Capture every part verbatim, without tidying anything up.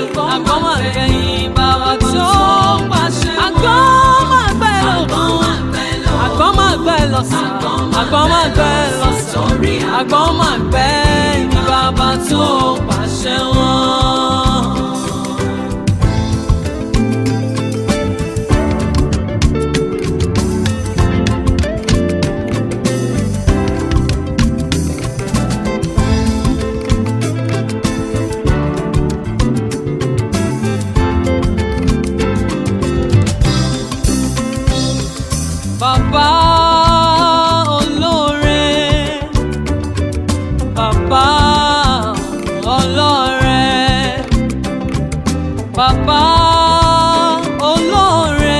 àgbọ̀n máa gbẹ ní bàbá tó pàṣẹ. àgbọ̀n máa gbẹ lókun, àgbọ̀n máa gbẹ lọ́sàn, àgbọ̀n máa gbẹ lọ́sàn, àgbọ̀n máa gbẹ ní bàbá tó pàṣẹ wọn. Bàbá olóore, bàbá olóore, bàbá olóore,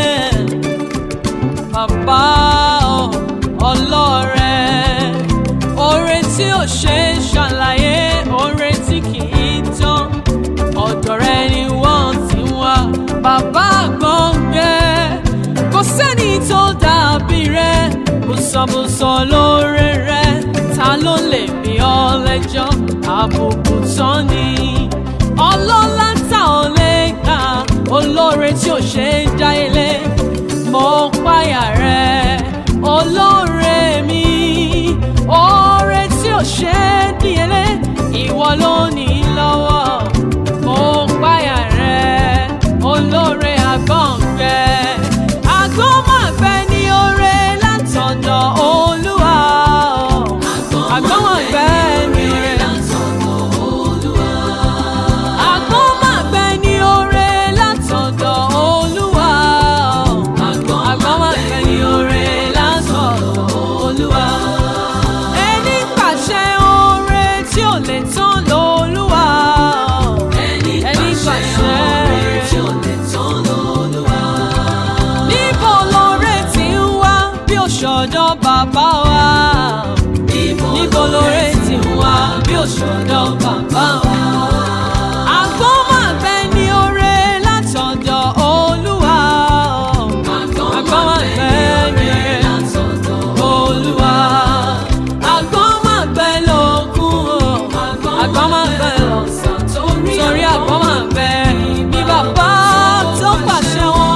bàbá olóore, oore tí ò ṣe é ṣàlàyé, oore tí kì í tán, ọ̀dọ̀ rẹ ni wọ́n ti wá. Bàbá gbọ̀ngbẹ́, kò sẹ́ni tó dàbí rẹ, bùsọ̀bùsọ̀ lóore rẹ, ta ló lè bí ọ lẹ́jọ́? Àbùkù tán ni ọlọ́lá tá ò lè kà, olóore tí ò ṣe é dá ilé. Mo páyà rẹ, olóore mi, oore tí ò ṣe é díyelé, ìwọ ló ní lọ́wọ́. Mo páyà rẹ, olóore àgbọ̀ngbẹ́. Àgbọ̀n máa gbẹ ní oore látọ̀dọ̀ Olúwa. Àgbọ̀n máa gbẹ ní oore látọ̀dọ̀ Olúwa. Àgbọ̀n máa gbẹ ní oore látọ̀dọ̀ Olúwa. Àgbọ̀n máa gbẹ ní oore látọ̀dọ̀ Olúwa. Ẹni pàṣẹ oore tí ò lè tán lÓlúwa. Ẹni pàṣẹ oore tí ò lè tán lÓlúwa. Níbo lóore ti ń wá bí ó ṣọ̀dọ̀ bàbá wa? Níbo lóore ti ń wá bí ó ṣọ̀dọ̀ bàbá wa? Àgbọ̀n máa gbẹ ní oore látọ̀dọ̀ Olúwa. Àgbọ̀n máa gbẹ ní oore látọ̀dọ̀ Olúwa. Àgbọ̀n máa gbẹ lókun, àgbọ̀n máa gbẹ lọ́sàn, torí àgbọ̀n máa gbẹ ní bàbá tó pàṣẹ wọn.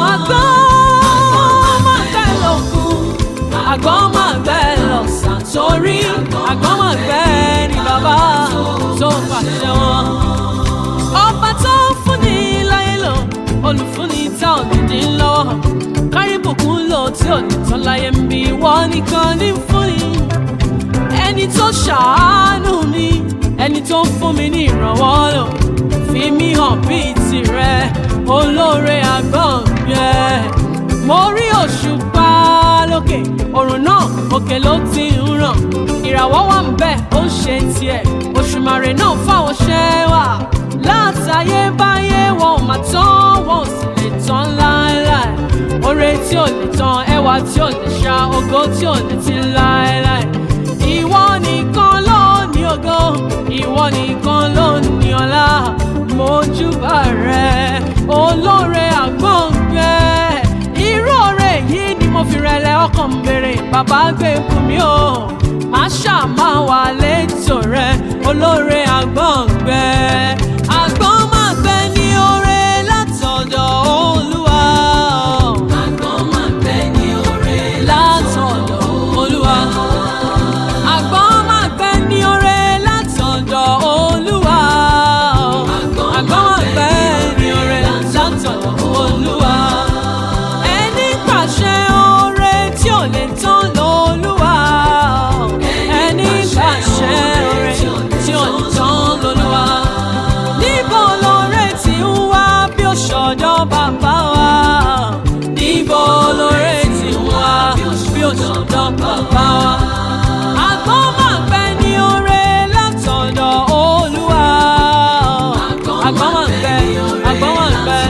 Àgbọ̀n máa gbẹ lọ́sàn, torí àgbọ̀n máa gbẹ ní bàbá tó pàṣẹ wọn. Ọba tó fúnni láyé lò, olùfúnni tá ò ní dín lọ́wọ́, kárí bùkún lò tí ò ní tán láyé ń bí wọ́n nìkan ní fúnni. Ẹni tó ṣàánú mi, ẹni tó fún mi ní ìrànwọ́ lò, fi mí hàn bíi tirẹ̀, olóore àgbọ̀ngbẹ́. Mo rí òṣùpá lókè, òrùn náà òkè ló ti ń ràn, ìràwọ̀ wà ń bẹ̀ ó ń ṣe tiẹ̀, òṣùmàrè náà fáwọn ṣẹ́ wà. Látayébáyé wọn ò máa tán, wọn ò sì lè tán láéláé. Oore tí ò lè tán, ẹwà tí ò lè ṣá, ògo tí ò lè ti láéláé. Ìwọ nìkan ló ní ògo, ìwọ nìkan ló ní ọlá. Mójúbà rẹ, olóore àgbọ̀ngbẹ́. Irú oore yìí ni mo fi rẹlẹ̀ ọkàn béèrè, bàbá gbé fún mi o. Má ṣàmà wà létò rẹ, olóore àgbọ̀ngbẹ́. Àgbọ̀n máa gbẹ ní oore látọ̀dọ̀ Olúwa. Àgbọ̀n máa gbẹ ní oore látọ̀dọ̀ Olúwa. Àgbọ̀n máa gbẹ ní oore látọ̀dọ̀ Olúwa. Àgbọ̀n máa gbẹ ní oore látọ̀dọ̀ Olúwa. Ẹni pàṣẹ oore tí ò lè tán lÓlúwa. Ẹni pàṣẹ oore tí ò lè tán lÓlúwa. Níbo lóore ti ń wá bí ó ṣọ̀dọ̀ bàbá wa? Níbo lóore ti ń wá bí ó ṣọ̀dọ̀ bàbá wa? Àgbọ̀n máa gbẹ ní oore látọ̀dọ̀ Olúwa. Àgbọ̀n máa gbẹ, àgbọ̀n máa gbẹ.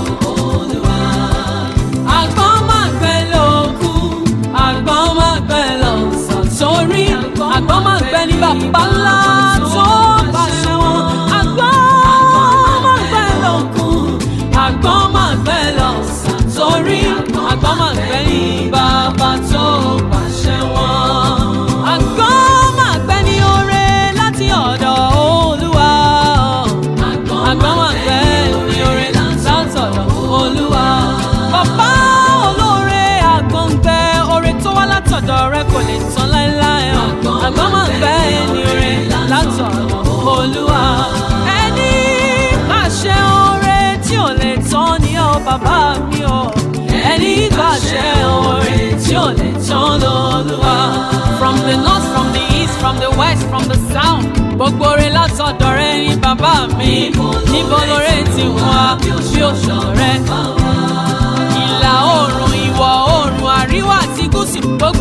Àgbọ̀n máa gbẹ lókun, àgbọ̀n máa gbẹ lọ́sàn, torí àgbọ̀n máa gbẹ ní bàbá ńlá tó pàṣẹ wọn. Àgbọ̀n máa gbẹ lókun, àgbọ̀n máa gbẹ lọ́sàn, torí àgbọ̀n máa gbẹ ní bàbá tó pàṣẹ wọn. Àgbọ̀n máa gbẹ ní oore láti ọ̀dọ̀ Olúwa. Àgbọ̀n máa gbẹ bàbá mi o. Ẹni gbàṣẹ orin tí ò lè tán lọ́lúwa. From the north, from the east, from the west, from the south. Gbogbo rẹ̀ látọ̀dọ̀ rẹ ní bàbá mi. Níbo lóore ti wá bí òṣùwọ̀n rẹ? Ìlà oòrùn, ìwọ̀ oòrùn, àríwá àti gúúsù.